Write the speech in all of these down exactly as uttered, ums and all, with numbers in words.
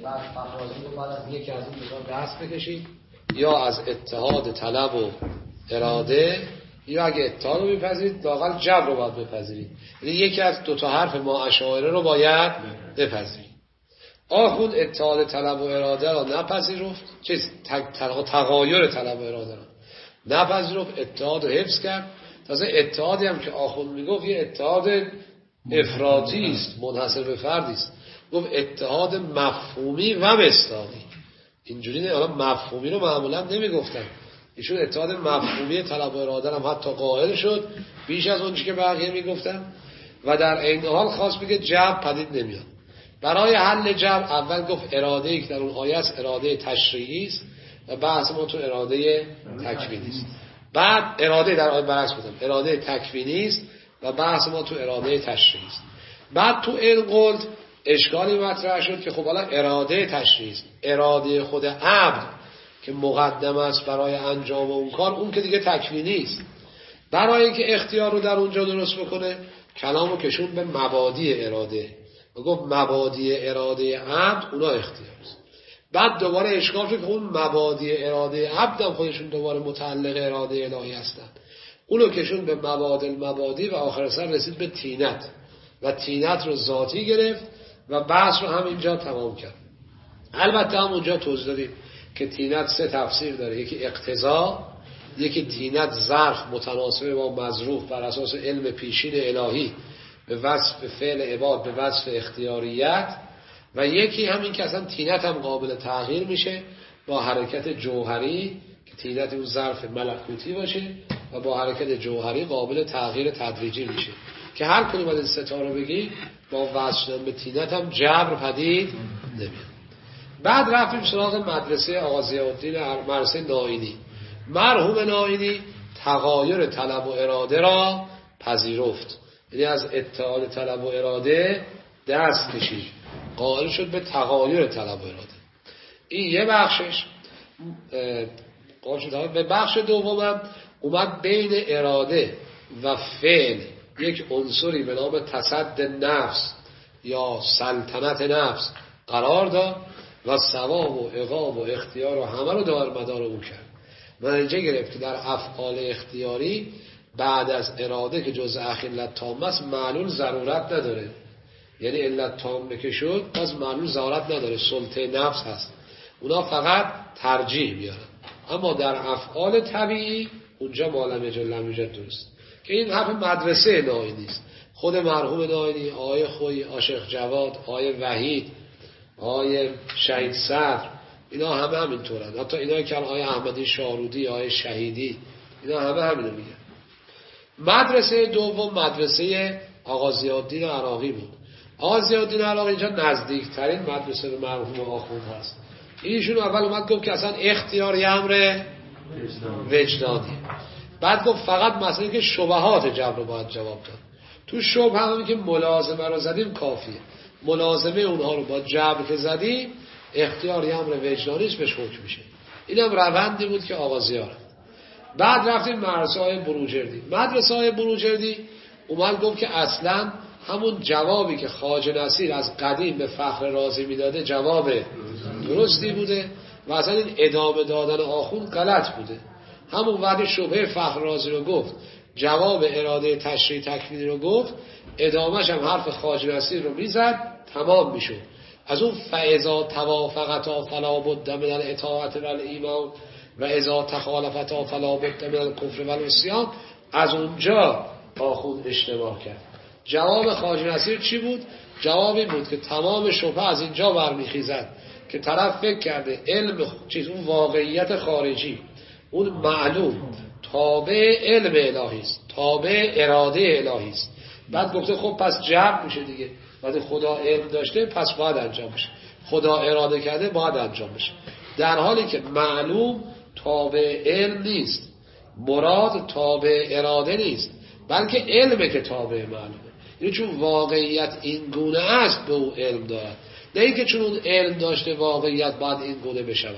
بعد فخرازی رو بعد از یکی از این دوتا دست بکشید، یا از اتحاد طلب و اراده، یا اگه اتحاد رو بپذیرید لااقل جبر رو باید بپذیرید. یعنی یکی از دو تا حرف ما اشاعره رو باید بپذیرید. آخوند اتحاد طلب و اراده را نپذیرفت، چیز تغایر طلب و اراده را نپذیرفت، اتحاد رو حفظ کرد. تازه اتحادی هم که آخوند میگفت یه اتحاد افراطی است، منحصر به فردی است. گفت اتحاد مفهومی و مصداقی. اینجوری نه، حالا مفهومی رو معمولا نمیگفتن، ایشون اتحاد مفهومی طلب و اراده هم حتی قائل شد بیش از اونچه که بقیه میگفتن. و در عین حال خواست بگه جبر پدید نمیاد. برای حل جبر اول گفت اراده ای که در اون آیه است اراده تشریعی است و بحث ما تو اراده تکوینی است. بعد اراده در آیه برعکس بودم، اراده تکوینی است و بحث ما تو اراده تشریعی است. بعد تو این قلت اشکالی مطرح شد که خب حالا اراده تشریعی است، اراده خود عبد که مقدم است برای انجام اون کار، اون که دیگه تکوینی است. برای اینکه اختیار رو در اونجا درست بکنه کلامو کشون به مبادی اراده و گفت مبادی اراده عبد اونا اختیار است. بعد دوباره اشکال شد که اون مبادی اراده عبد هم خودشون دوباره متعلق اراده الهی هستن، اونو کشون به مبادی المبادی و آخر سر رسید به تینت و تینت رو ذاتی گرفت و بحث رو هم اینجا تمام کرد. البته هم اونجا توضیح دادیم که تینت سه تفسیر داره، یکی اقتضا، یکی تینت ظرف متناسب با مظروف بر اساس علم پیشین الهی به وصف فعل عباد به وصف اختیاریت، و یکی همین که اصلا تینت هم قابل تغییر میشه با حرکت جوهری که تینت اون ظرف ملکوتی باشه و با حرکت جوهری قابل تغییر تدریجی میشه که هر کدوم از این ستا رو بگی با وصل شدن به تینت هم جبر پدید نمیاد. بعد رفتیم سراغ مدرسه آقا ضیاءالدین مدرسه نائینی. مرحوم نائینی تغایر طلب و اراده را پذیرفت، یعنی از اتحاد طلب و اراده دست کشید، قائل شد به تغایر طلب و اراده. این یه بخشش. قائل شد به بخش دومم اومد بین اراده و فعل یک عنصری به نام تصد نفس یا سلطنت نفس قرار داد و ثواب و عقاب و اختیار و همه رو دار مدار او کرد. نتیجه گرفت که در افعال اختیاری بعد از اراده که جزء علت تامه است معلول ضرورت نداره، یعنی علت تامه که شد پس معلول ضرورت نداره، سلطه نفس هست، اونا فقط ترجیح میارن. اما در افعال طبیعی اونجا معلم یجد لم یوجد درست، که این حرف مدرسه نائینی است. خود مرحوم نائینی، آقای خویی، عاشق جواد، آقای وحید، آقای شهید صدر، اینا همه همینطورن. حتی اینا که آقای احمدی شارودی، آقای شهیدی، اینا همه همینو میگن. مدرسه دوم مدرسه آقا ضیاءالدین عراقی بود. آقا ضیاءالدین عراقی اینجا نزدیکترین مدرسه به مرحوم آخوند هست. ایشون اول اومد گفت که اصلا اختیار یه امر وجدانی. بعد گفت فقط مسئله که شبهات جبر رو باید جواب داد. تو شبه همین که ملازمه رو زدیم کافیه، ملازمه اونها رو با جبر که زدیم اختیار یه امر وجدانیش بهش حکم میشه. اینم روندی بود که آقا ضیاء. بعد رفتیم مدرسه های بروجردی. مدرسه های بروجردی اومد گفت که اصلا همون جوابی که خواجه نصیر از قدیم به فخر رازی میداده جواب درستی بوده و اصلا این ادامه دادن آخوند غلط بوده. همون وقتی شبهه فخر رازی رو گفت، جواب اراده تشریع تکوینی رو گفت، ادامهش هم حرف خواجه نصیر رو میزد، تمام میشد. از اون فاذا توافقتا فلا بد من الاطاعت والایمان و اذا تخالفتا فلا بد من الکفر والعصیان، از اونجا آخوند اشتباه کرد. جواب خواجه نصیر چی بود؟ جوابی بود که تمام شبهه از اینجا برمیخیزد که طرف فکر کرده علم چیز اون واقعیت خارجی، اون معلوم تابع علم الهی است، تابع اراده الهی است. بعد گفته خب پس جبر میشه دیگه، بعد خدا علم داشته پس باید انجام بشه، خدا اراده کرده باید انجام بشه، در حالی که معلوم تابع علم نیست، مراد تابع اراده نیست، بلکه علمه که تابع معلومه. یعنی چون واقعیت این گونه است به اون علم دارد، نه اینکه چون اون علم داشته واقعیت باید این گونه بشود.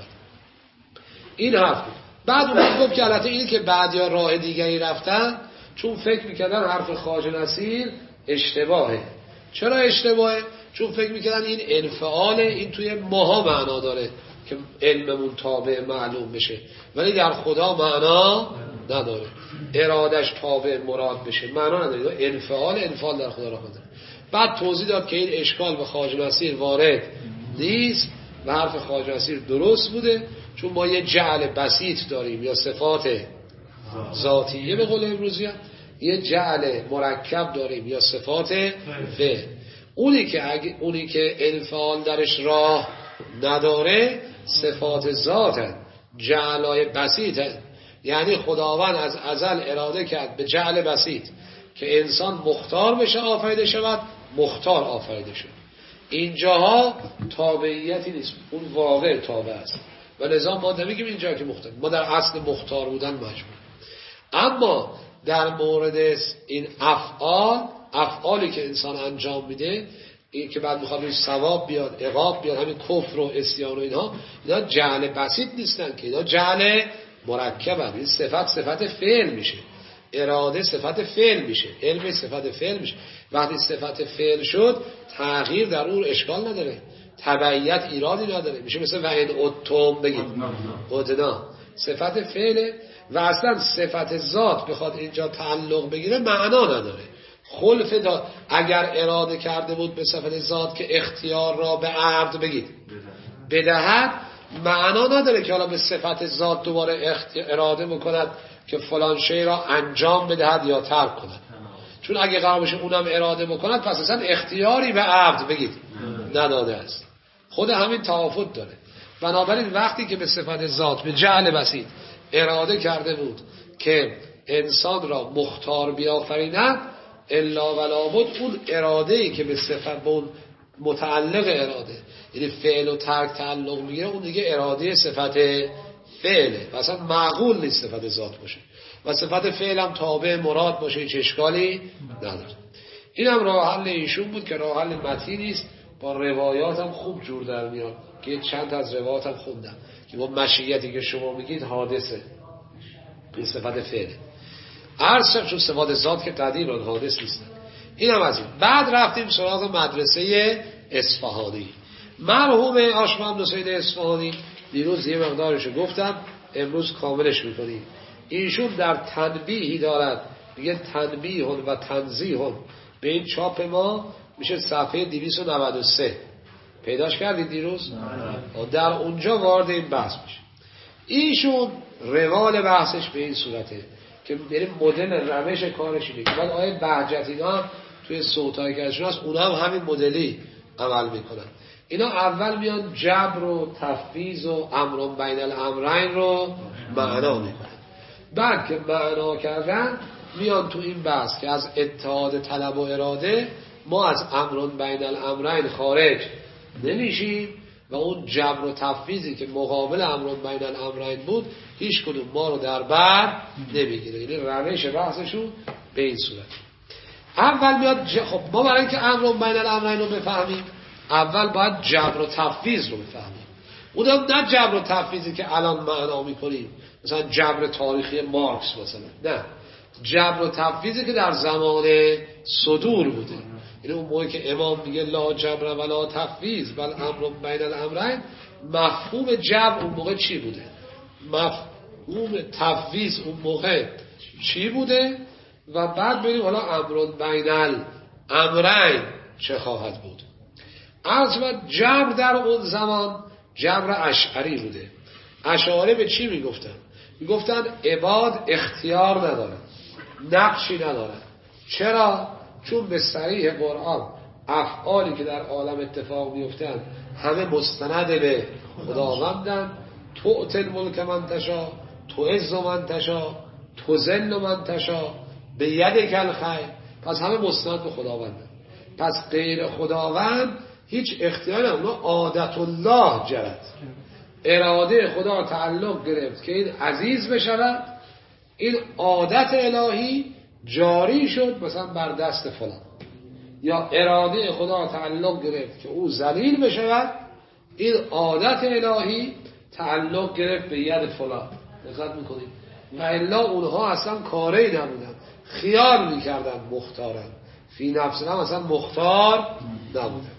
این حرف بود. بعد اون گفت که البته این که بعدیا راه دیگری رفتن چون فکر میکردن حرف خواجه نصیر اشتباهه. چرا اشتباهه؟ چون فکر میکردن این انفعال این توی ماها معنا داره که علممون تابع معلوم بشه، ولی در خدا معنا نداره. ارادش تابع مراد بشه معنا نداره. انفعال انفعال در خدا را خدا. بعد توضیح داد که این اشکال به خواجه نصیر وارد نیست و حرف خواجه نصیر درست بوده، چون ما یه جعل بسیط داریم یا صفات ذاتیه به قول امروزی، یه جعل مرکب داریم یا صفات فعل. اونی که اگه اونی که انفعال درش راه نداره صفات ذاتن، جعلای بسیطن. یعنی خداوند از ازل اراده کرد به جعل بسیط که انسان مختار بشه آفریده شود، مختار آفریده شد. اینجاها تابعیتی نیست، اون واقع تابع است و لذا ما نمیگیم اینجا که مختار، ما در اصل مختار بودن مجبور. اما در مورد این افعال، افعالی که انسان انجام میده، این که بعد میخواد روی ثواب بیاد عقاب بیاد، همین کفر و عصیان و اینها، اینا جعل بسیط نیستن که اینا جعل مرکبن. این صفت صفت فعل میشه، اراده صفت فعل میشه، علم صفت فعل میشه. وقتی صفت فعل شد تغییر در اون اشکال نداره، تبعیت ایرادی نداره، میشه مثل و این اتم بگید ادنا صفت فعله و اصلا صفت ذات بخواد اینجا تعلق بگیره معنا نداره. خلف دا اگر اراده کرده بود به صفت ذات که اختیار را به عبد بگید بدهد، معنا نداره که حالا به صفت ذات دوباره اراده بکند که فلان شی را انجام بدهد یا ترک کند. چون اگه قرار باشه اونم اراده بکند پس اصلا اختیاری به عبد بگید نداده است. خود همین تعافت داره. بنابراین وقتی که به صفت ذات به جعل بسیط اراده کرده بود که انسان را مختار بیافریند، الا ولا بد اون اراده‌ای که به صفت به اون متعلق اراده، یعنی فعل و ترک تعلق میگیره، اون دیگه اراده صفت فعله و اصلا معقول نیست صفت ذات باشه و صفت فعل هم تابع مراد باشه، هیچ اشکالی نداره. این هم راه حل ایشون بود که راه حل متینی است، با روایات هم خوب جور در میاد که چند از روایات هم خوندم که با مشیتی که شما میگید حادثه این صفت فعله. عرض شد چون صفات ذات که قدیم و حادث نیستن. این هم از این. بعد رفتیم سراغ مدرسه اصفهانی. مرحوم آشمم حسین اصفهانی دیروز یه مقدارشو گفتم، امروز کاملش میکنیم. ایشون در تنبیهی دارد میگه تنبیه و تنزیه به این چاپ ما میشه صفحه دویست و نود و سه. پیداش کردید دیروز؟ در اونجا وارد این بحث میشه. ایشون روال بحثش به این صورته که بریم مدل روش کارش اینه که بعد آیه بهجت اینا هم توی صوتایی که ازشون هست اونا هم همین مدلی عمل میکنن. اینا اول میان جبر و تفویض و امر بین الامرین رو معنا میکنن. بعد که معنا کردن میان تو این بحث که از اتحاد طلب و اراده ما از امر بین الامرین خارج نمیشیم و اون جبر و تفویضی که مقابل امر بین الامرین بود هیچ کدوم ما رو در بر نمیگیره. یعنی روش بحثشون به این صورت. اول میاد ج... خب ما برای اینکه امر بین الامرین رو بفهمیم اول باید جبر و تفویض رو بفهمیم. اونم نه جبر و تفویضی که الان معنا میکنیم مثلا جبر تاریخی مارکس مثلا، نه، جبر و تفویضی که در زمان صدور بوده. یعنی اون موقعی که امام میگه لا جبر ولا تفویض بل امر بین الامرین، مفهوم جبر اون موقع چی بوده، مفهوم تفویض اون موقع چی بوده و بعد بریم حالا امر بین الامرین چه خواهد بود. عرض و جبر در اون زمان جبر اشعری بوده. اشاعره به چی میگفتن؟ میگفتن عباد اختیار ندارن، نقشی ندارن. چرا؟ چون به صریح قرآن افعالی که در عالم اتفاق میفتن همه مستند به خداوندن. تؤتی الملک من تشا، تعز من تشا، تذل من تشا، به یدک الخیر. پس همه مستند به خداوندن. پس غیر خداوند هیچ اختیار نداره. اونها عادت الله جرد، اراده خدا تعلق گرفت که این عزیز بشود، این عادت الهی جاری شد مثلا بر دست فلان، یا اراده خدا تعلق گرفت که او ذلیل بشود، این عادت الهی تعلق گرفت به ید فلان. دقت میکنید؟ و الا اونها اصلا کاری نبودن، خیال میکردن مختارن، فی نفسنا اصلا مختار نبودن.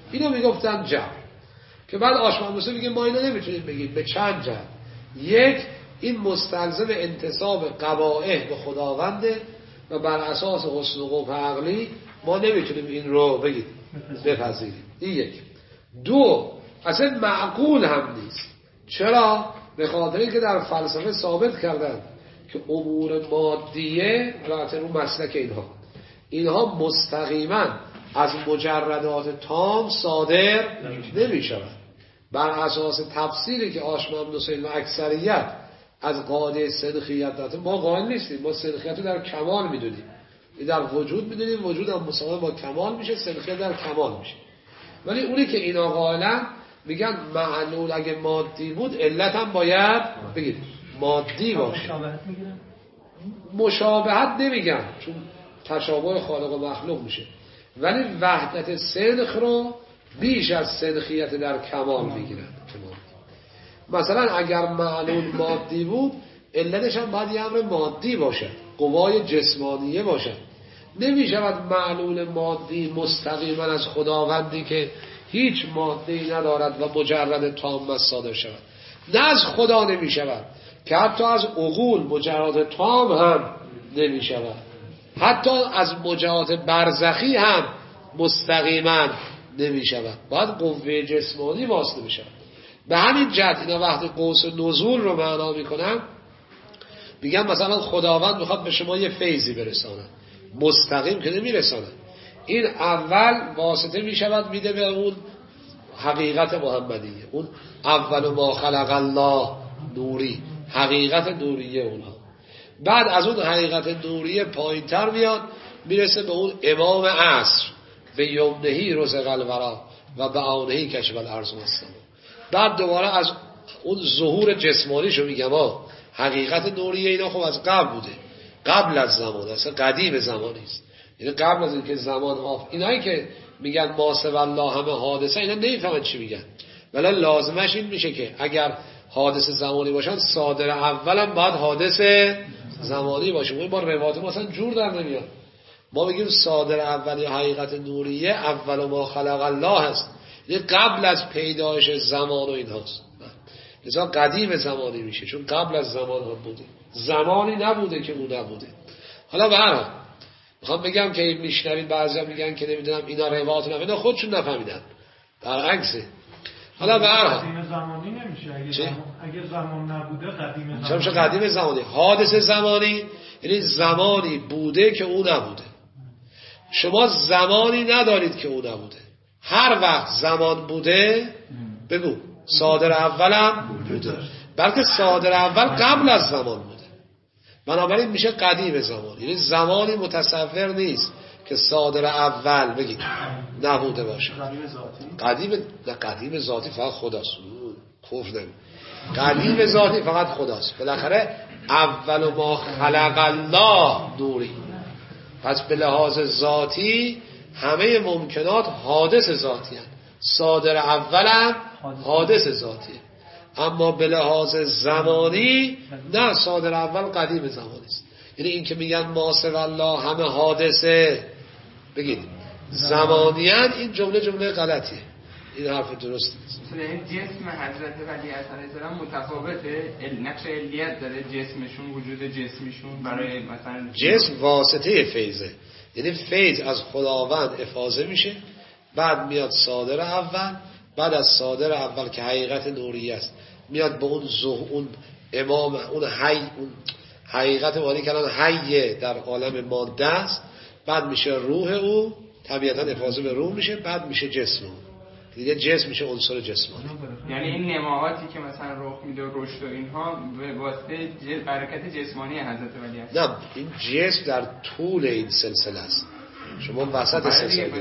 اینو میگفتن جبر، که بعد آشمان موسی میگه ما اینو نمیتونیم بگیم به چند جهت. یک، این مستلزم انتصاب قبائح به خداونده و بر اساس حسن و قبح عقلی ما نمیتونیم این رو بگید بپذیریم. این یک. دو، اصلا معقول هم نیست. چرا؟ به خاطر اینکه در فلسفه ثابت کردن که امور مادیه، البته رو مسلک اینها اینها مستقیما از مجردات تام صادر نمی شود. بر اساس تفسیری که آشمام حسین و اکثریت از قاعده صدقیت داده، ما قائل نیستیم. ما صدقیت رو در کمال میدونیم، در وجود میدونیم، وجود هم مساوی با کمال میشه، صدقیت در کمال میشه. ولی اونی که اینا قائلن میگن معلول اگه مادی بود علت هم باید بگید مادی باشه. مشابهت میگیرن؟ مشابهت نمیگن چون تشابه خالق و مخلوق میشه، ولی وحدت صدق رو بیش از صدقیت در کمال میگیرن. مثلا اگر معلول مادی بود علتش هم باید یه امر مادی باشه، قوای جسمانیه باشه. نمیشود معلول مادی مستقیما از خداوندی که هیچ ماده‌ای ندارد و مجرد تام صادر شود. نه از خدا نمیشود که حتی از عقول مجرد تام هم نمیشود، حتی از مجرد برزخی هم مستقیما نمیشود، باید قوه جسمانی واسطه بشود. به همین جهت اینا وقتی قوس نزول رو معنا میکنن میگن مثلا خداوند میخواد به شما یه فیضی برسانه، مستقیم که نمیرسانه. این اول واسطه میشود میده به اون حقیقت محمدیه، اون اول ما خلق الله نوری، حقیقت نوریه اونها. بعد از اون حقیقت نوریه پایین تر میاد میرسه به اون امام عصر و یمنهی رزق الورا و به آنهی کشف الارض والسما. بعد دوباره از اون ظهور جسمانیشو میگم ها، حقیقت نوریه اینا خب از قبل بوده، قبل از زمان، اصلا قدیم زمانی است، یعنی قبل از اینکه زمان آف. اینایی که میگن ماسه والله همه حادثه، اینا نمیفهمن چی میگن، ولی لازمش این میشه که اگر حادثه زمانی باشن صادر اولم باید حادثه زمانی باشه. این با روایت ما اصلا جور در نمیاد. ما بگیم صادر اول یا حقیقت نوریه اول ما خلق الله هست، یعنی قبل از پیدایش زمان و این هاست، لذا قدیم زمانی میشه چون قبل از زمان ها بوده، زمانی نبوده که اون نبوده. حالا به هر حال میخوام بگم که میشنوید بعضیا میگن که نمیدونم اینا روایت نفهمیدن، خودشون نفهمیدن، برعکسه. حالا به هر حال قدیم زمانی نمیشه اگه زمان اگه زمان نبوده قدیم زمانی. چرا میشه قدیم زمانی؟ حادث زمانی یعنی زمانی بوده که اون نبوده. شما زمانی ندارید که اون نبوده. هر وقت زمان بوده بگو صادر اولم بوده، بلکه صادر اول قبل از زمان بوده، بنابراین میشه قدیم زمان. یعنی زمانی متصور نیست که صادر اول بگید نبوده باشه. قدیم ذاتی قدیم نه، قدیم ذاتی فقط خداست، کفر نمی. قدیم ذاتی فقط خداست. بالاخره اول ما خلق الله نوری، پس به لحاظ ذاتی همه ممکنات حادث ذاتی هست، صادر اولم حادث ذاتیه. اما به لحاظ زمانی نه، صادر اول قدیم زمانی است. یعنی این که میگن ماسه والله همه حادثه بگید زمانیان، این جمله جمله غلطیه، این حرف درست نیست. جسم حضرت ولی علیه السلام متفاوته، نقش علیت داره جسمشون، وجود جسمشون برای مثلا جسم واسطه فیضه، یعنی فیض از خداوند افاضه میشه، بعد میاد صادر اول، بعد از صادر اول که حقیقت نوری است میاد به اون زه اون امام اون حی اون حقیقت مانی که الان حی در عالم ماده است، بعد میشه روح او، طبیعتا افاضه به روح میشه، بعد میشه جسم او، دیگه جسم میشه عنصر جسمانی. یعنی این نماهاتی که مثلا رخ میده و رشد و اینها به واسطه برکت جسمانی حضرت ولی است. نه، این جسم در طول این سلسله است. شما وسط سلسله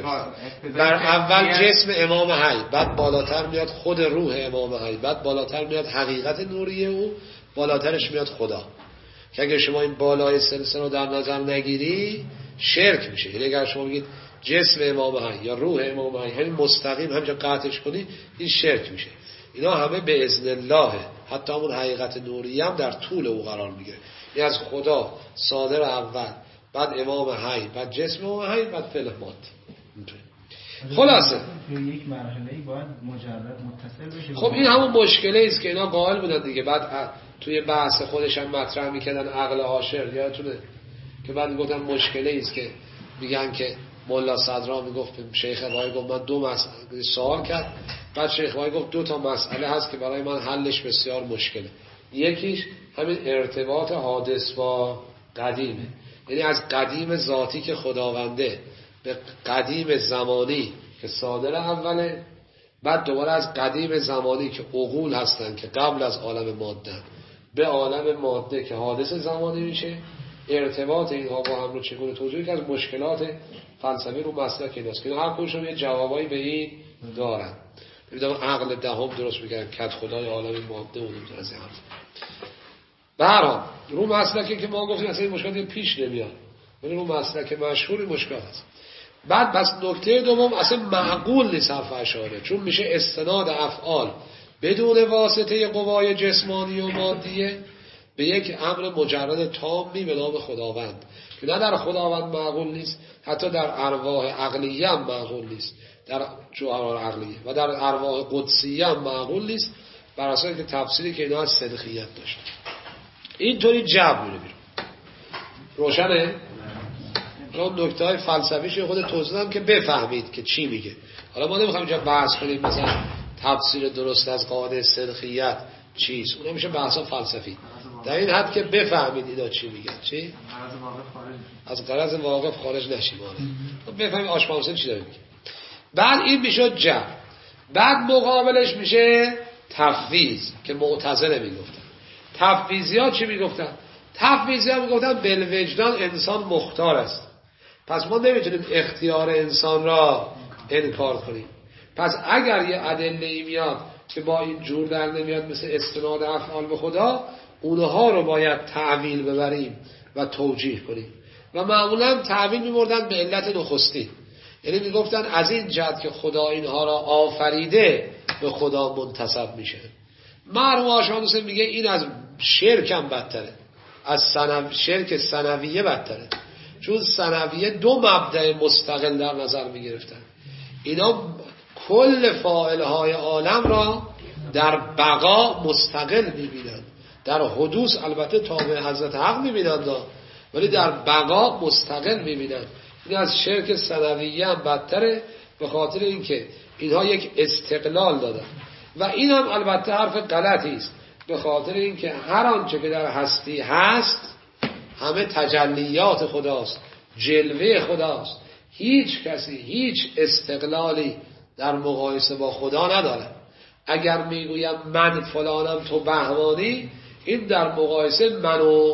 در اول جسم امام حی، بعد بالاتر میاد خود روح امام حی، بعد بالاتر میاد حقیقت نوریه او، بالاترش میاد خدا. که اگر شما این بالای سلسله رو در نظر نگیری شرک میشه. یعنی اگر شما بگید جسم امام حی یا روح امام حی همین مستقیم همینجا قطعش کنی، این شرک میشه. اینا همه به اذن الله، حتی همون حقیقت نوریه هم در طول او قرار میگیره. یعنی از خدا صادر اول، بعد امام حی، بعد جسم امام حی، بعد فعل ماد. خلاصه یک مرحله‌ای باید مجرد متصل بشه. خب این همون مشکلی است که اینا قائل بودن دیگه. بعد توی بحث خودش هم مطرح میکردن عقل عاشر، یادتونه که بعد گفتن مشکلی است که میگن که مولا صدرا میگفت شیخ وای گفت من دو مسئله سوال کرد، بعد شیخ وای گفت دو تا مسئله هست که برای من حلش بسیار مشکله. یکیش همین ارتباط حادث با قدیمه، یعنی از قدیم ذاتی که خداونده به قدیم زمانی که صادر اوله، بعد دوباره از قدیم زمانی که عقول هستن که قبل از عالم ماده به عالم ماده که حادث زمانی میشه. ارتباط اینها با هم رو چگونه توجیه که از مشکلات فلسفی رو مسلک ایناست که هر کدومشون یه جوابایی به این دارن. ببینم عقل دهم درست میگن کد خدای عالم ماده اون از این حرف. به هر حال رو مسلکی که ما گفتیم اصلا این مشکلاتی پیش نمیاد، ولی رو مسلک مشهوری مشکل هست. بعد بس نکته دوم اصلا معقول نیست حرف اشاره، چون میشه استناد افعال بدون واسطه قوای جسمانی و مادیه به یک امر مجرد تامی به نام خداوند که نه در خداوند معقول نیست، حتی در ارواح عقلیه هم معقول نیست، در جوهر عقلیه و در ارواح قدسیه هم معقول نیست، بر اساس که تفسیری که اینا از صدقیت داشت. اینطوری جبر میره بیرون. روشنه؟ اون نکته های فلسفیش خود توضیح دادم که بفهمید که چی میگه. حالا ما نمیخوایم اینجا بحث کنیم مثلا تفسیر درست از قاعده صدقیت چیست، اون میشه بحثا فلسفی. در این حد که بفهمید اینا چی میگن. چی؟ از غرض واقف خارج نشیم. بفهمید آشپانسن چی داره میگه. بعد این میشه جبر. بعد مقابلش میشه تفویض که معتزله میگفتن. تفویضی ها چی میگفتن؟ تفویضی ها میگفتن بالوجدان انسان مختار است، پس ما نمیتونیم اختیار انسان را انکار کنیم. پس اگر یه ادله میاد که با این جور در نمیاد مثل استناد افعال به خدا، اونها رو باید تعویل ببریم و توجیه کنیم. و معمولا تعویل میبردن به علت نخستی، یعنی میگفتن از این جهت که خدا اینها را آفریده به خدا منتسب میشه. مرحوم آشپانسن میگه این از شرک هم بدتره، از سنو... شرک ثانویه بدتره، چون ثانویه دو مبدأ مستقل در نظر میگرفتن. اینا کل فاعلهای عالم را در بقا مستقل میبینن، در حدوث البته تابع حضرت حق میبینن، ولی در بقا مستقل میبینن. این از شرک ثانویه هم بدتره، به خاطر اینکه اینها یک استقلال دادن. و این هم البته حرف غلطی است، به خاطر اینکه هر آنچه که در هستی هست همه تجلیات خداست، جلوه خداست. هیچ کسی هیچ استقلالی در مقایسه با خدا نداره. اگر میگویم من فلانم تو بهمانی، این در مقایسه من و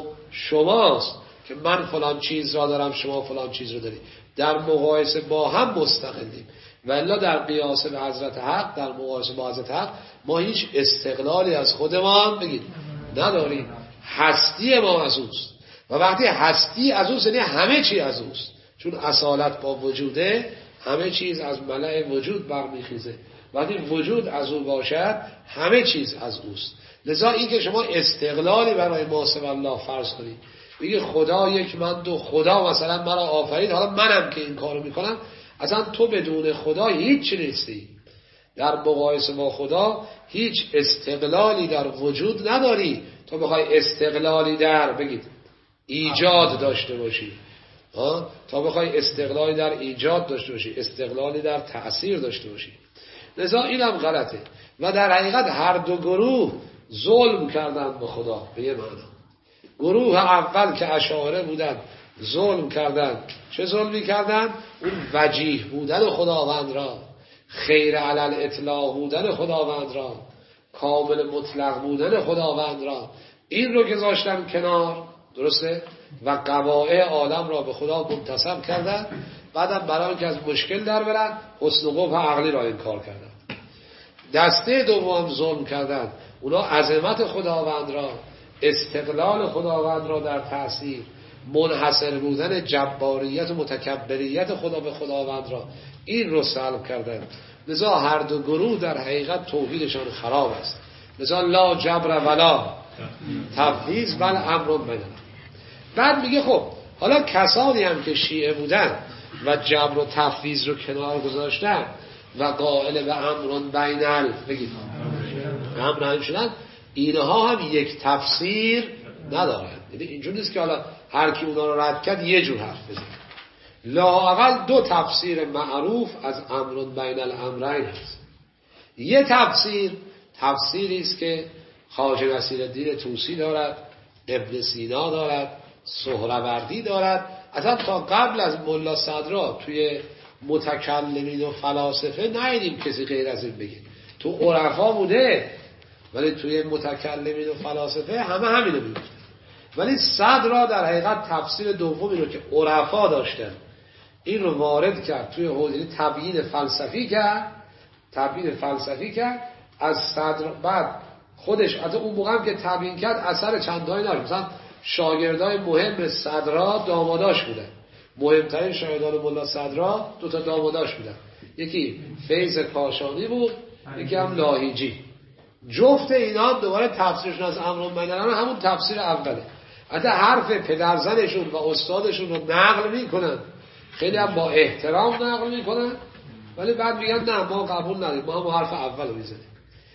شماست که من فلان چیز را دارم شما فلان چیز را داری. در مقایسه با هم مستقلیم. ولی در قیاس به حضرت حق، در مقایسه با حضرت حق، ما هیچ استقلالی از خودمان بگید نداریم. هستی ما از اوست و وقتی هستی از اوست یعنی همه چی از اوست، چون اصالت با وجوده همه چیز از ملأ وجود برمیخیزه. وقتی وجود از او باشد همه چیز از اوست. لذا این که شما استقلالی برای ما سوی الله فرض کنید، بگید خدا یک من دو، خدا مثلا مرا آفرید، حالا منم که این کارو میکنم، اصلا تو بدون خدا هیچ نیستی. در مقایسه با خدا هیچ استقلالی در وجود نداری. تو بخوای استقلالی در بگید ایجاد داشته باشی، ها؟ تا بخوای استقلالی در ایجاد داشته باشی، استقلالی در تأثیر داشته باشی. لذا اینم غلطه. و در حقیقت هر دو گروه ظلم کردن به خدا به یه معنا. گروه اول که اشاعره بودن ظلم کردن. چه ظلمی کردن؟ اون وجیه بودن خداوند را، خیر علل اطلاق بودن خداوند را، کامل مطلق بودن خداوند را، این رو که گذاشتن کنار، درسته؟ و قواعد عالم را به خدا منتسب کردن. بعدم برای اینکه از مشکل در برن حسن و قبح عقلی را انکار کردن. دسته دوم ظلم کردن، اونا عظمت خداوند را، استقلال خداوند را در تأثیر، منحصر بودن جباریت و متکبریت خدا به خداوند را، این رو سلب کردن. لذا هر دو گروه در حقیقت توحیدشان خراب است. لذا لا جبر ولا تفویض بل امر بدن. بعد میگه خب حالا کسانی هم که شیعه بودن و جبر و تفویض رو کنار گذاشتن و قائل به امرون بینل بگید امرون شدن، اینها هم یک تفسیر ندارن. یعنی اینجور نیست که حالا هر کی اونا رو رد کرد یه جور حرف بزنه. لااقل دو تفسیر معروف از امرون بین الامرین هست. یه تفسیر تفسیری است که خواجه نصیرالدین طوسی دارد، ابن سینا دارد، سهروردی دارد. اصلا تا قبل از ملا صدرا توی متکلمین و فلاسفه ندیدیم کسی غیر از این بگه. تو عرفا بوده ولی توی متکلمین و فلاسفه همه همینو میگن. ولی صدرا در حقیقت تفسیر دومی رو که عرفا داشتن این رو وارد کرد توی حوزه تبیین فلسفی کرد، تبیین فلسفی کرد از صدر. بعد خودش از اون موقع هم که تبیین کرد اثر چندانی نداشت. مثلا شاگردای مهم صدرا داماداش بودن. مهمترین شاگردان ملا صدرا دو تا داماداش بودن، یکی فیض کاشانی بود، یکی هم لاهیجی. جفت اینا دوباره تفسیرشون از امرون بین الامرین همون تفسیر اوله. حتی حرف پدرزنشون و استادشون رو نقل میکنن، خیلی هم با احترام نقل میکنن، ولی بعد میگن نه ما قبول نداریم، ما هم حرف اول رو میزنیم.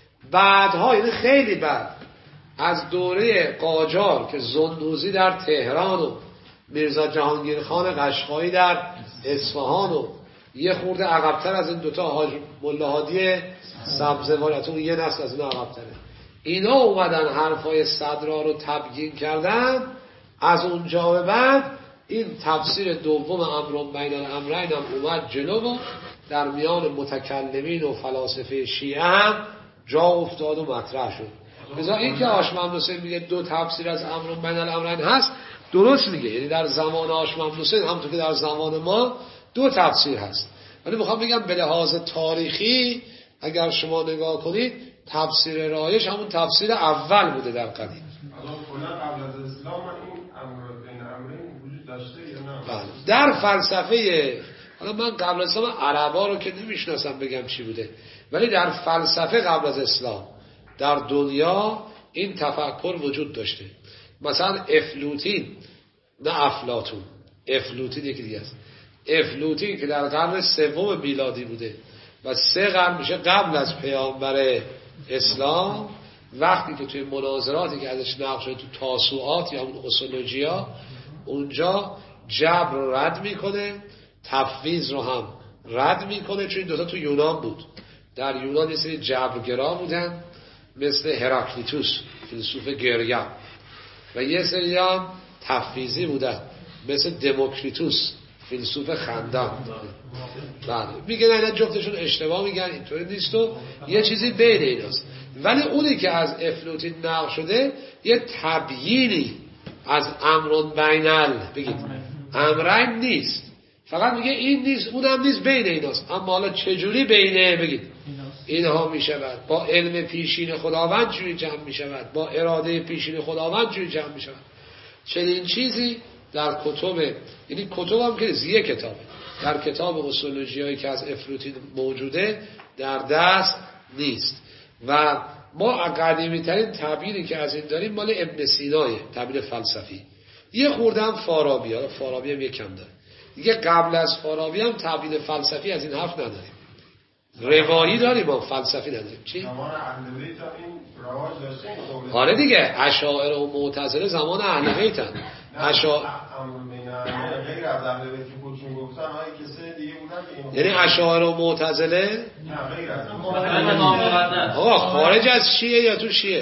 بعدها یعنی خیلی بعد از دوره قاجار که زندوزی در تهران و میرزا جهانگیر خان قشقایی در اصفهان و یه خورده عقبتر از این دوتا حاج ملا هادی سبزوارتون یه نسل از این عقبتره، اینا اومدن حرفای صدرا رو تبیین کردن. از اونجا به بعد این تفسیر دوم امرون بین الامرین هم اومد جلو و در میان متکلمین و فلاسفه شیعه هم جا افتاد و مطرح شد. مثلا این که هاشم حسین میگه دو تفسیر از امرون بین الامرین هست درست میگه، یعنی در زمان هاشم حسین همونطور که در زمان ما دو تفسیر هست. ولی میخوام بگم به لحاظ تاریخی اگر شما نگاه کنید تفسیر رایج همون تفسیر اول بوده در قدیم. الان کلا قبل از اسلام این امر بین امرین وجود داشته یا نه؟ بله. در فلسفه، حالا من قبل از اسلام عربا رو که نمیشناسم بگم چی بوده، ولی در فلسفه قبل از اسلام در دنیا این تفکر وجود داشته. مثلا افلوتین، نه افلاطون، افلوتین یکی دیگه است. افلوتین که در قرن سوم میلادی بوده و سه قرن میشه قبل از پیامبر اسلام، وقتی که توی مناظراتی که ازش نقل شده تو تاسوعات یا اون اصولوژیا، اونجا جبر رو رد میکنه، تفویض رو هم رد میکنه، چون این دوتا تو یونان بود. در یونان یه سری جبرگرا بودن مثل هراکلیتوس فیلسوف گریا و یه سری هم تفویضی بودن مثل دموکریتوس فیلسوف خندان. بله میگن اینا جفتشون اشتباه میگن، اینطوری نیست و یه چیزی بین ایناست. ولی اونی که از افلوتین نقل شده یه تبیینی از امرون بینل بگید امرین نیست، فقط میگه این نیست اونم نیست، بین ایناست. اما حالا چجوری بینه بگید اینها میشود، با علم پیشین خداوند چجوری جمع میشود، با اراده پیشین خداوند چجوری جمع میشود. چنین چیزی در کتب، یعنی کتب هم که یه کتابه، در کتاب اصولوژیایی که از افلوتین موجوده در دست نیست. و ما قدیمی ترین تعبیری که از این داریم مال ابن سینای، تعبیر فلسفی. یه خورده هم فارابی، حالا فارابی هم یک کم داره دیگه. قبل از فارابی هم تعبیر فلسفی از این حرف نداریم، روایی داریم ما، فلسفی نداریم. چی؟ زمان اهل بیت این رواج داشته این قوله. آره دیگه، اشاعره و معتزله زمان اهل بیتن. اشاعره غیر از اهل بیت خودشون گفتن های کسی دیگه بودن، یعنی اشاعره و معتزله نه غیر از آقا خارج از شیعه یا تو شیعه؟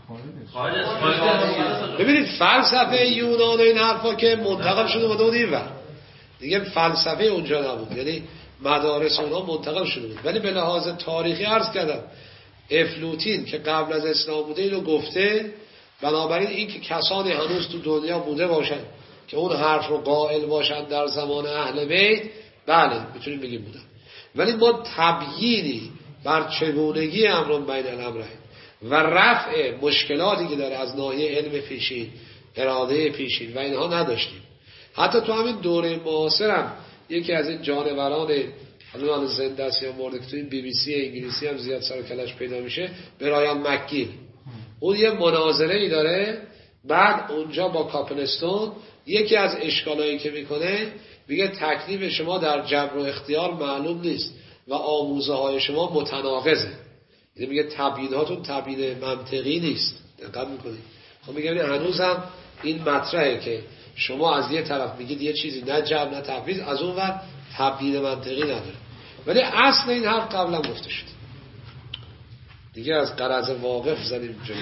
ببینید فلسفه یونان و این حرفا که منتقل شده بوده بود اینور دیگه، فلسفه اونجا نبود، یعنی مدارس اونها منتقل شده بود. ولی به لحاظ تاریخی عرض کردم افلوتین که قبل از اسلام بوده اینو گفته، بنابراین این که کسانی هنوز تو دنیا بوده باشن که اون حرف رو قائل باشن در زمان اهل بیت، بله میتونیم بگیم بودن. ولی ما تبیینی بر چگونگی امرون بین الامرین و رفع مشکلاتی که داره از ناحیه علم پیشین، اراده پیشین و اینها نداشتیم. حتی تو همین دوره معاصر هم یکی از این جانوران الان زنده است یا مرده که تو این بی بی سی انگلیسی هم زیاد سر و کلش پیدا میشه، برایان مکگیل، اون یه مناظره ای داره، بعد اونجا با کاپلستون یکی از اشکالایی که میکنه میگه تکلیف شما در جبر و اختیار معلوم نیست و آموزه های شما متناقضه. یعنی میگه تبیین هاتون تبیین منطقی نیست. دقت میکنید؟ خب میگه هنوز هم این مطرحه که شما از یه طرف میگید یه چیزی نه جبر نه تفویض، از اون ور تبیین منطقی نداره. ولی اصل این حرف قبلا گفته شد دیگه، از غرض واقف زدیم جلو.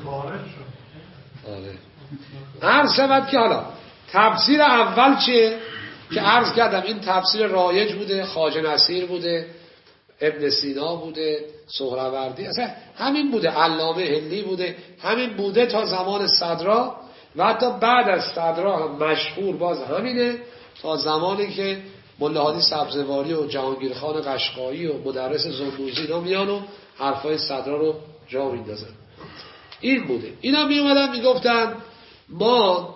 آره. عرض شود که حالا تفسیر اول چیه که عرض کردم این تفسیر رایج بوده، خواجه نصیر بوده، ابن سینا بوده، سهروردی، اصلا همین بوده، علامه هندی بوده، همین بوده تا زمان صدرا و حتی بعد از صدرا هم مشهور باز همینه تا زمانی که ملا هادی سبزواری و جهانگیر خان قشقایی و مدرس زندوزی اینا میان و حرفای صدرا رو جا میندازن. این بوده. اینا می اومدن میگفتن ما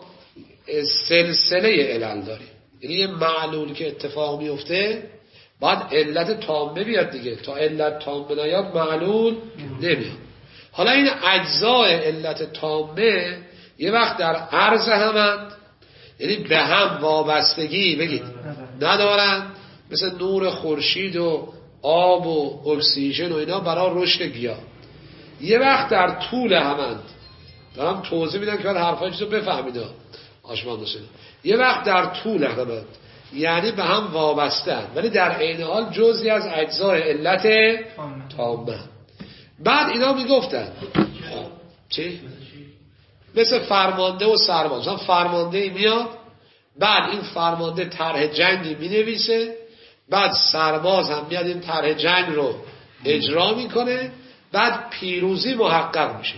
سلسله علل داریم، یعنی یه معلول که اتفاق میفته باید علت تامه بیاد دیگه، تا علت تامه نیاد معلول نمیاد. حالا این اجزای علت تامه یه وقت در عرض همند، یعنی به هم وابستگی بگید ندارن، مثل نور خورشید و آب و اکسیژن و اینا برای رشد گیاه. یه وقت در طول همند، دارم توضیح میدم که باید حرفای چیزو بفهمید آشمان داشته. یه وقت در طول همند، یعنی به هم وابسته هست ولی در عین حال جزئی از اجزای علت تامه. بعد اینا میگفتن چی؟ مثل فرمانده و سرباز. مثلا فرمانده ای میاد، بعد این فرمانده طرح جنگی مینویسه، بعد سرباز هم میاد این طرح جنگ رو اجرا میکنه، بعد پیروزی محقق میشه.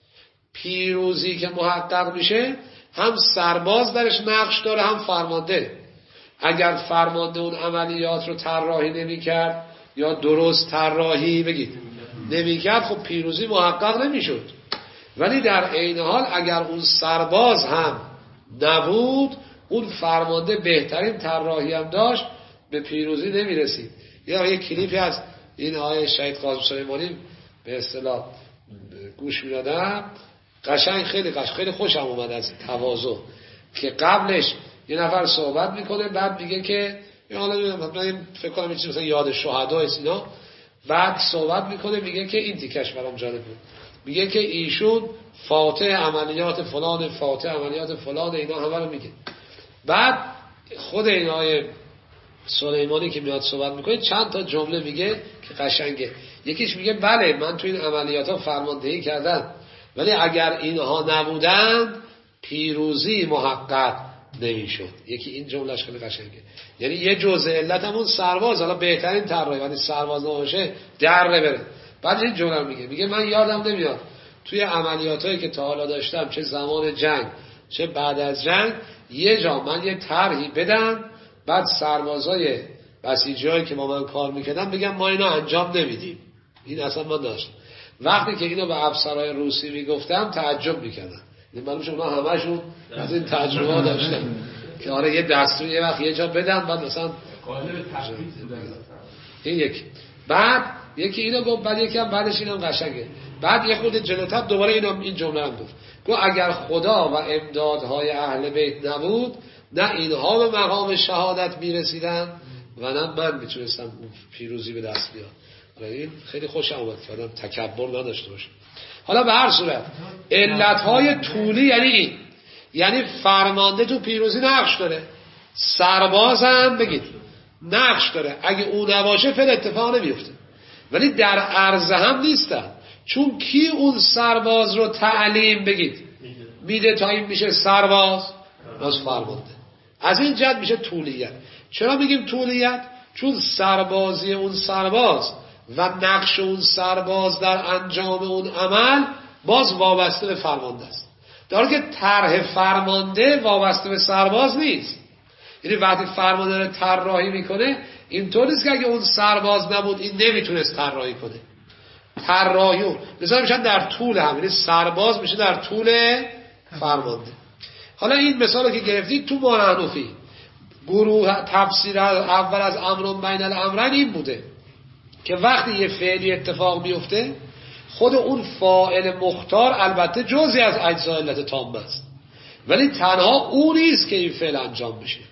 پیروزی که محقق میشه هم سرباز درش نقش داره هم فرمانده. اگر فرمانده اون عملیات رو طراحی نمیکرد یا درست طراحی بگید نمیکرد، خب پیروزی محقق نمیشد. ولی در عین حال اگر اون سرباز هم نبود، اون فرمانده بهترین طراحی هم داشت، به پیروزی نمیرسید. یا یک کلیپی از این آیه شهید قاسم سلیمانی به اصطلاح گوش میدادم، قشنگ خیلی قشنگ خیلی خوشم اومد از تواضع که قبلش یه نفر صحبت میکنه، بعد میگه که حالا من فکر کنم چیزی مثلا یاد شهدا است اینا، بعد صحبت میکنه میگه که این تیکش برام جالب بود، میگه که ایشون فاتح عملیات فلان، فاتح عملیات فلان، اینا همه رو میگه. بعد خود این آیه سلیمانی که میاد صحبت میکنه چند تا جمله میگه که قشنگه. یکیش میگه بله من تو این عملیات ها فرماندهی کردم، ولی اگر اینها نبودند پیروزی محقق نمیشد. یکی این جملهش خیلی قشنگه، یعنی یه جزء علت همون سرباز، حالا بهترین طراحی، ولی سرباز نباشه دره بره. بعد این جمله میگه میگه من یادم نمیاد توی عملیاتایی که تا حالا داشتم، چه زمان جنگ چه بعد از جنگ، یه جا من یه طرحی بدم، بعد سربازای بسیجیایی که با من کار میکردن بگم ما اینو انجام نمیدیم. این اصلا من داشتم وقتی که اینو به افسرهای روسی میگفتم تعجب میکردن. این معلومه اونا همشون از این تجربه داشتن که آره یه دستور یه وقت یه جا بدن، بعد مثلا این یکی. بعد یکی اینو گفت، بعد یکی هم بعدش اینم قشنگه. بعد یه خورده جلوتر دوباره اینم این جمله هم گفت، گفت اگر خدا و امدادهای اهل بیت نبود، نه اینها به مقام شهادت میرسیدن و نه من میتونستم پیروزی به دست بیارم. این خیلی خوش آمد که آدم تکبر نداشته باشه. حالا به هر صورت علتهای طولی یعنی این، یعنی فرمانده تو پیروزی نقش داره، سرباز هم بگید نقش داره، اگه اون نباشه فعل اتفاق نمیفته. ولی در عرض هم نیستن، چون کی اون سرباز رو تعلیم بگید میده تا این میشه سرباز؟ باز فرمانده. از این جهت میشه طولیت. چرا میگیم طولیت؟ چون سربازی اون سرباز و نقش اون سرباز در انجام اون عمل باز وابسته به فرمانده است، در حالی که طرح فرمانده وابسته به سرباز نیست. یعنی وقتی فرمانده رو طراحی میکنه اینطور نیست که اگه اون سرباز نبود این نمیتونست طراحی کنه. طراحی مثلا میشن در طول هم، یعنی سرباز میشه در طول فرمانده. حالا این مثالی که گرفتید تو معنوفی گروه تفسیر اول از امر بین الامرین این بوده که وقتی یه فعلی اتفاق میفته خود اون فاعل مختار البته جزئی از اجزای علت تامه است، ولی تنها اون نیست که این فعل انجام بشه.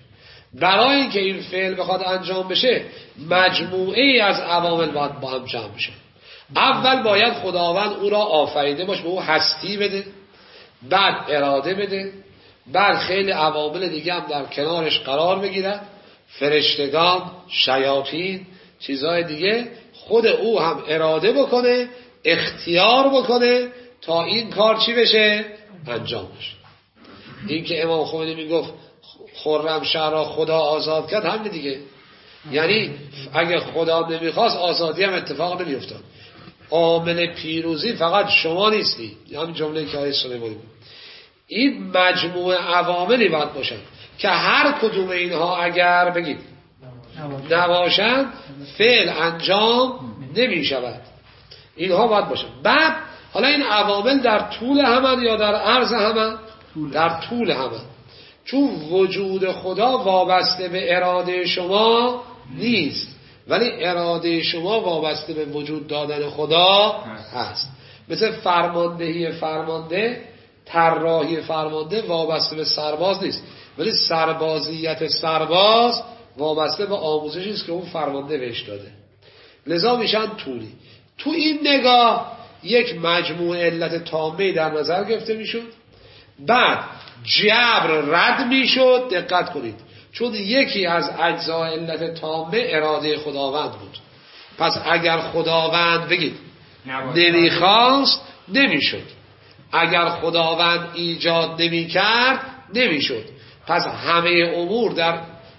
برای اینکه این فعل بخواد انجام بشه مجموعه ای از عوامل باید با هم جمع بشه. اول باید خداوند او را آفریده باشه، به او هستی بده، بعد اراده بده، بعد خیلی عوامل دیگه هم در کنارش قرار بگیرن، فرشتگان، شیاطین، چیزهای دیگه، خود او هم اراده بکنه، اختیار بکنه تا این کار چی بشه؟ انجام بشه. این که امام خمینی میگفت خرمشهر را خدا آزاد کرد، همین دیگه. یعنی اگه خدا نمیخواست آزادی هم اتفاق نمیافتاد. عامل پیروزی فقط شما نیستی، همین جمله که آیه سلیمانی بود. این مجموعه عواملی باید باشن که هر کدوم اینها اگر بگید نباشن فعل انجام نمی شود. اینها باید باشن. بعد حالا این عوامل در طول همن یا در عرض همن؟ در طول همن. چون وجود خدا وابسته به اراده شما نیست، ولی اراده شما وابسته به وجود دادن خدا هست. مثل فرماندهی فرمانده، طراحی فرمانده وابسته به سرباز نیست، ولی سربازیت سرباز وابسته به آموزشی است که اون فرمانده بهش داده. لذا میشن طولی. تو این نگاه یک مجموعه علت تامه در نظر گرفته میشد، بعد جبر رد میشد. دقت کنید، چون یکی از اجزای علت تامه اراده خداوند بود. پس اگر خداوند بگید نمیخواست نمیشد، اگر خداوند ایجاد نمیکرد نمیشد. پس همه امور در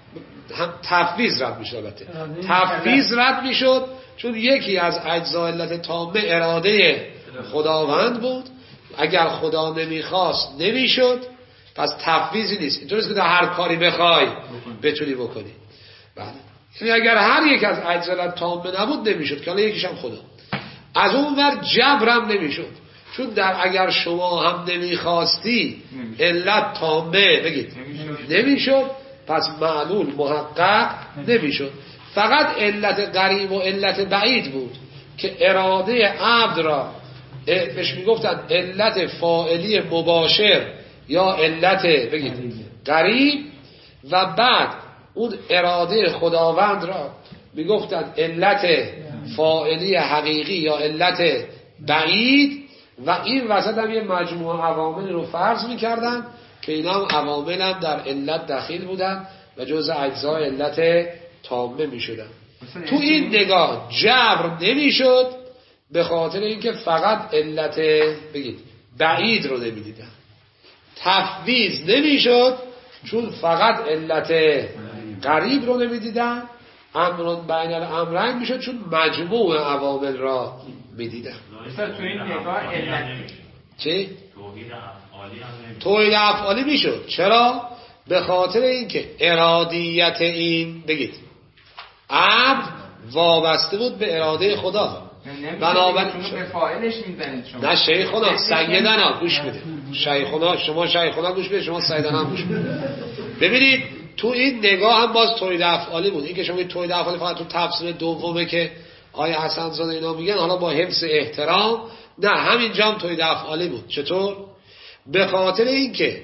هم تفویض رد میشد. البته تفویض رد میشد چون یکی از اجزای علت تامه اراده خداوند بود. اگر خدا نمیخواست نمیشد، پس تفویضی نیست. اینطوریه که در هر کاری بخوای بتونی بکنی. بله. یعنی اگر هر یک از اجزای علت تامه نبود نمیشد، که حالا یکیش هم خدا. از اون ور جبرم نمیشد، چون در اگر شما هم نمیخواستی علت تامه بگید نمیشد، پس معلول محقق نمیشد. فقط علت قریب و علت بعید بود که اراده عبد را بهش میگفتن علت فاعلی مباشر یا علت بگید قریب، و بعد اون اراده خداوند را میگفتن علت فاعلی حقیقی یا علت بعید. و این وسط هم یه مجموعه عوامل رو فرض میکردن که اینا هم عوامل هم در علت دخیل بودن و جزء اجزای علت تامه میشدن. تو این نگاه جبر نمیشد به خاطر اینکه فقط علت بگید بعید رو نمیدیدن. تفویض نمیشد چون فقط علت قریب رو نمیدیدن. امرون بین الامرین میشد چون مجموع عوامل را میدیدن. مثلا تو این نگاه علت چی؟ توحید افعالی میشد. چرا؟ به خاطر اینکه ارادیت این بگید عبد وابسته بود به اراده خدا. بنابراین به فاعلش میزنید شما. نه شیخونا سیدنا گوش بده. شیخونا شما شیخونا گوش بده، شما سیدنا گوش بده. ببینید تو این نگاه هم باز توحید افعالی بود. این که شما توحید افعالی فقط تو تفسیر دومه که آیه حسن زاده اینا میگن حالا با حفظ احترام، نه همینجا هم توحید افعالی بود. چطور؟ به خاطر اینکه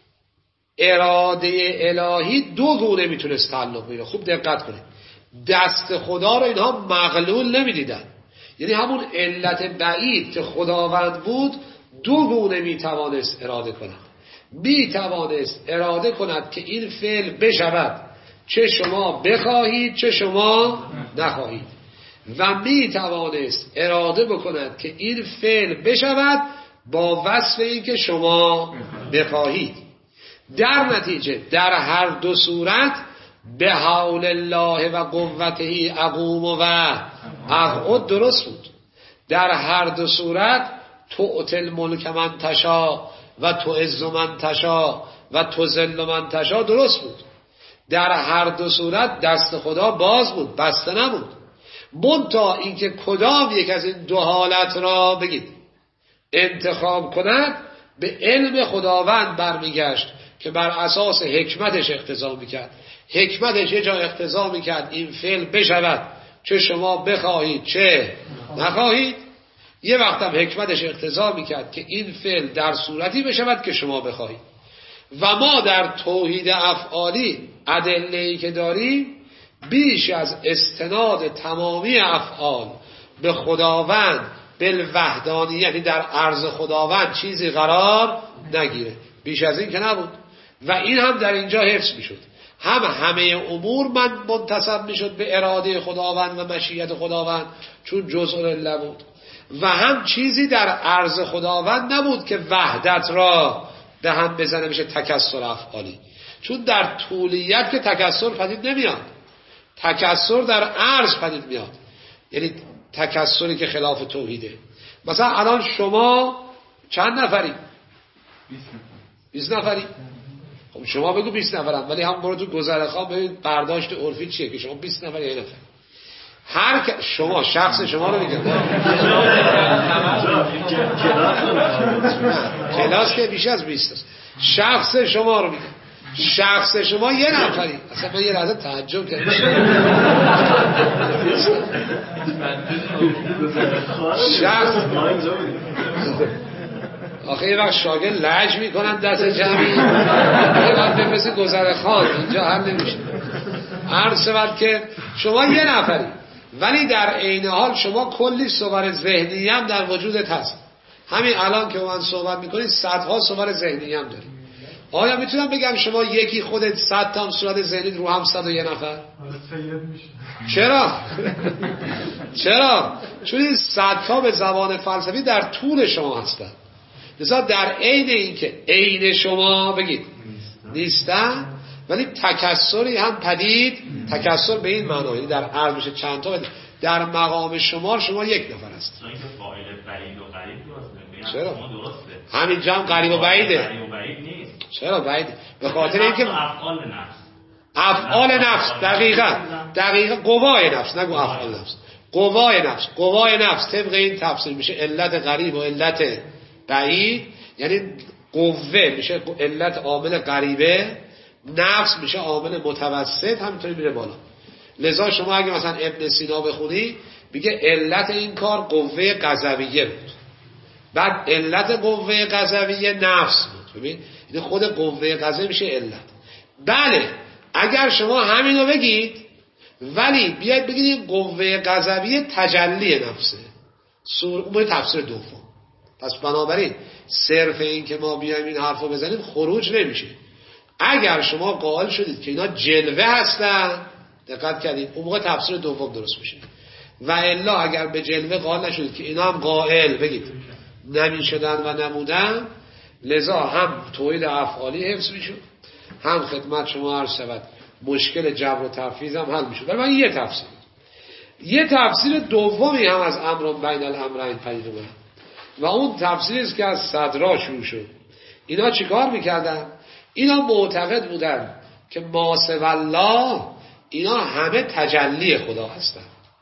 اراده الهی دو گونه میتونست تعلق بگیره. خوب دقت کنید، دست خدا رو اینها مغلول نمیدیدن. یعنی همون علت بعید که خداوند بود دو گونه میتوانست اراده کند. میتوانست اراده کند که این فعل بشود، چه شما بخواهید چه شما نخواهید، و میتوانست اراده بکند که این فعل بشود با وصف این که شما بخواهید. در نتیجه در هر دو صورت به حول الله و قوته اقوم و اقعد درست بود. در هر دو صورت تؤتی الملک من تشا و تعز من تشا و تذل من تشا درست بود. در هر دو صورت دست خدا باز بود، بسته نبود. منتها اینکه کدام یک از این دو حالت را بگید انتخاب کند به علم خداوند برمیگشت که بر اساس حکمتش اقتضا میکرد. حکمتش یه جا اقتضا میکرد این فعل بشود چه شما بخواهید چه نخواهید، یه وقت هم حکمتش اقتضا میکرد که این فعل در صورتی بشود که شما بخواهید. و ما در توحید افعالی ادله‌ای که داریم بیش از استناد تمامی افعال به خداوند بالوحدانیت، یعنی در عرض خداوند چیزی قرار نگیره. بیش از این که نبود و این هم در اینجا حفظ میشد. هم همه امور من منتسب میشد به اراده خداوند و مشیت خداوند چون جزء العله بود، و هم چیزی در عرض خداوند نبود که وحدت را به هم بزنه میشه تکثر افعالی، چون در طولیت که تکثر پدید نمیاد، تکثر در عرض پدید میاد، یعنی تکثری که خلاف توحیده. مثلا الان شما چند نفری؟ بیست نفری. خب شما بگو بیست نفرم، ولی هم برو تو گذرخواه ببین برداشت عرفی چیه که شما بیست نفر یا یک نفر. هر که شما شخص شما رو میگم، کلاس که بیش از بیست است، شخص شما رو میگم، شخص شما یه نفری. اصلا من یه لحظه تعجب کردم شخص آخه یه وقت شاگرد لج میکنن دست جمعی، یه وقت مثل گذرخوان اینجا حل نمیشه. عرض شود که شما یه نفری، ولی در عین حال شما کلی صور ذهنی هم در وجودت هست. همین الان که من صحبت میکنید صدها صور ذهنی هم دارید. آیا میتونم بگم شما یکی خودت صد تا صورت ذهنی رو هم صد و یه نفر؟ چرا؟ چرا؟ چون این صد تا به زبان فلسفی در طول شما هستن. لذا در عین این که عین شما بگید نیستن، ولی تکثری هم پدید، تکثر به این معنی، یعنی در عرض میشه چند تا، در مقام شمار شما یک نفر هست. چرا؟ همین جمع قریب و بعیده. چرا بعیده؟ به خاطر اینکه افعال نفس، افعال نفس دقیقاً دقیقاً قوای نفس، نگو افعال نفس، قوای نفس، قوای نفس طبق این تفسیر میشه علت قریب و علت بعید، یعنی قوه میشه علت عامل قریبه، نفس میشه عامل متوسط، همینطوری میره بالا. لذا شما اگه مثلا ابن سینا بخونی میگه علت این کار قوه قضویه بود، بعد علت قوه قضویه نفس بود. ببین این خود قوه قضویه میشه علت. بله اگر شما همینو بگید، ولی بیاید بگید این قوه قضویه تجلی نفسه، سور اون تفسیر دوم. پس بنابراین صرف این که ما بیایم این حرفو بزنیم خروج نمیشه. اگر شما قائل شدید که اینا جلوه هستن، دقت کردید، اون موقع تفسیر دوم درست میشه. و الا اگر به جلوه قائل نشدید که اینا هم قائل بگید نمی شدن و نمودن، لذا هم توحید افعالی حفظ میشد، هم خدمت شما عرض شود مشکل جبر و تفویض هم حل میشد. ولی من یه تفسیر یه تفسیر دومی هم از امر بین الامرین پدید اومد و اون تفسیری است که از صدرا شروع شد. اینا چیکار میکردن؟ اینا معتقد بودن که ما سوی الله اینا همه تجلی خدا هستن.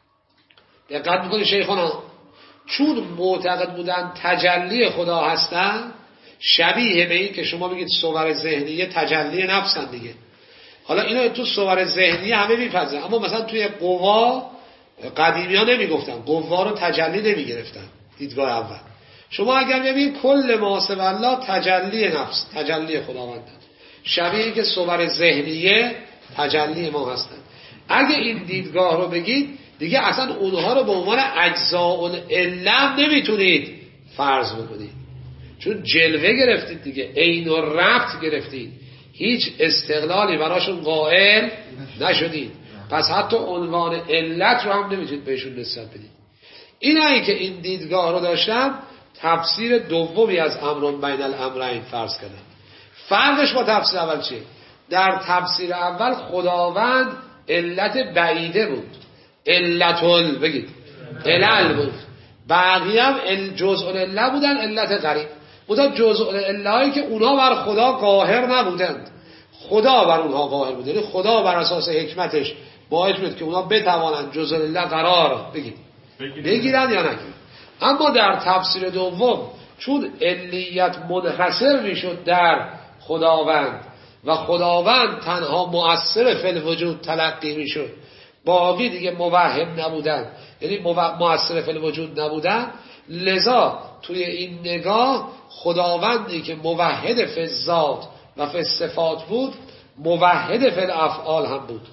دقت میکنید شیخانا، چون معتقد بودن تجلی خدا هستن، شبیه به این که شما بگید صور ذهنیه تجلی نفسن دیگه. حالا اینا تو صور ذهنیه همه میپذیرن، اما مثلا توی قوا قدیمی ها نمیگفتن، قوا رو تجلی نمیگرفتن. دیدگاه اول شما اگر ببینید کل ما سوی الله تجلی نفس، تجلی خداوند، شبیه که صور ذهنیه تجلی ما هستن. اگه این دیدگاه رو بگید دیگه اصلا اونها رو به عنوان اجزاء العلم نمیتونید فرض بکنید، چون جلوه گرفتید دیگه، عین و ربط گرفتید، هیچ استقلالی براشون قائل نشدید، پس حتی عنوان علت رو هم نمیتونید بهشون نسبت بدید. اینایی که این دیدگاه رو داشتن تفسیر دومی از امر بین الامرین فرض کردن. فرقش با تفسیر اول چیه؟ در تفسیر اول خداوند علت بعیده بود، علتول بگید علل بود، بقیه هم جزء العله بودن، علت قریب بودن. جزء العله هایی که اونا بر خدا قاهر نبودند، خدا بر اونها قاهر بود، یعنی خدا بر اساس حکمتش باعث بود که اونا بتوانند جزء العله قرار بگید بگیرن یا نگیرن. اما در تفسیر دوم چون علیت منحصر میشد در خداوند و خداوند تنها مؤثر فی الوجود تلقی میشد، باقی دیگه موهم نبودن، یعنی مؤثر فی الوجود نبودن، لذا توی این نگاه خداوندی که موحد فی الذات و فی الصفات بود، موحد فی الافعال هم بود.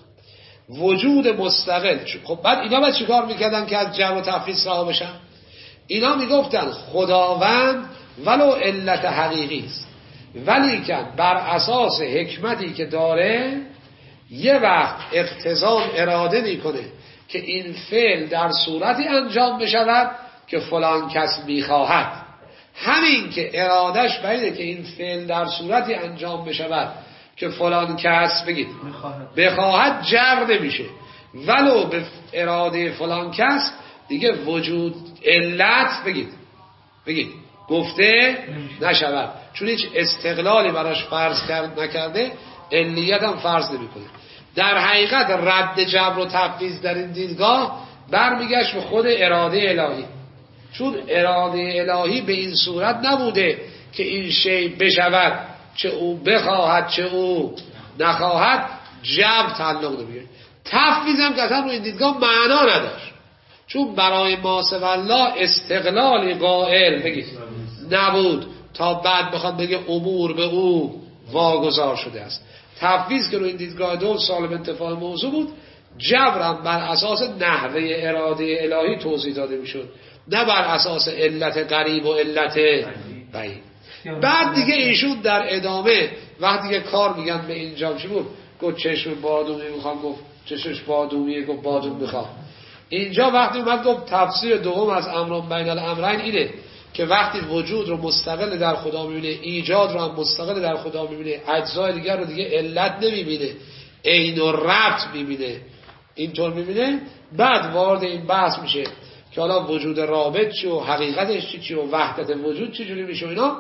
وجود مستقل. خب بعد اینا باید چیکار میکردن که از جمع و تفویض رها بشن؟ اینا میگفتن خداوند ولو علت حقیقی است، ولی که بر اساس حکمتی که داره یه وقت اقتضا اراده میکنه که این فعل در صورتی انجام بشود که فلان کس میخواهد. همین که ارادش باید که این فعل در صورتی انجام بشود که فلان کس بگید بخواهد جر نمیشه، ولو به اراده فلان کس دیگه وجود علت بگید بگید گفته نشود، چون هیچ استقلالی براش فرض کرد نکرده، علیت هم فرض نمیکنه. در حقیقت رد جبر و تفویض در این دیدگاه برمیگشت به خود اراده الهی، چون اراده الهی به این صورت نبوده که این شی بشود، چه او بخواهد چه او نخواهد جبر تعلق نمیگیره. تفویض هم که اصلا رو این دیدگاه معنا نداشت، چون برای ما سوی الله استقلال قائل بگید نبود تا بعد بخواد بگه امور به او واگذار شده است. تفویض که رو این دیدگاه دو سالم انتفاع موضوع بود، جبرم بر اساس نحوه اراده الهی توضیح داده میشد، نه بر اساس علت قریب و علت بعید. بعد دیگه ایشون در ادامه وقتی که کار میگن به اینجا چی بود، گفت چشم بادومی میخوام، گفت چشمش بادومیه، گفت بادوم میخوام. اینجا وقتی اومد گفت تفسیر دوم از امر بین الامرین اینه که وقتی وجود رو مستقل در خدا میبینه، ایجاد رو هم مستقل در خدا میبینه، اجزای دیگر رو دیگه علت نمیبینه، عین و ربط میبینه، اینطور میبینه، بعد وارد این بحث میشه که حالا وجود رابط چی و حقیقتش چی چی و وحدت وجود چی جوری میشه اینا،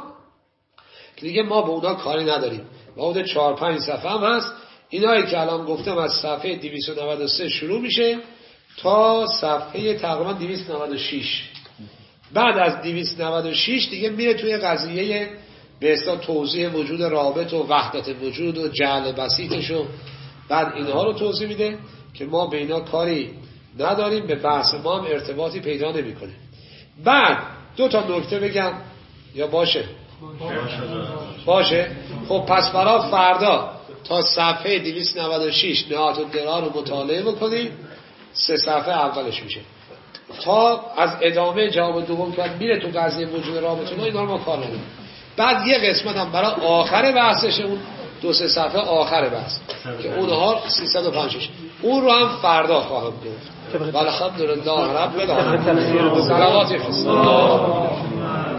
که دیگه ما به اونا کاری نداریم. حدود چهار پنج صفحه هم هست، اینایی که الان گفتم از صفحه دویست و نود و سه شروع میشه تا صفحه تقریبا دویست و نود و شش. بعد از دویست و نود و شش دیگه میره توی قضیه به اصطلاح توضیح وجود رابط و وحدت وجود و جعل بسیطش و بعد اینها رو توضیح میده که ما به اینا کاری نداریم، به بحث ما هم ارتباطی پیدا نمیکنه. بعد دو تا نکته بگم یا باشه باشه خب پس برای فردا تا صفحه دویست و نود و شش نهات الدرار رو مطالعه بکنیم، سه صفحه اولش میشه تا از ادامه جواب دوم که میره تو قضیه وجود رابطه، اینا رو ما کار نداریم. بعد یه قسمت هم برای آخر بحثشه، اون دو سه صفحه آخر بحث که اونها سیصد و پنج شش، اون رو هم فردا خواهم گفت. والحمدلله رب العالمین. صلوات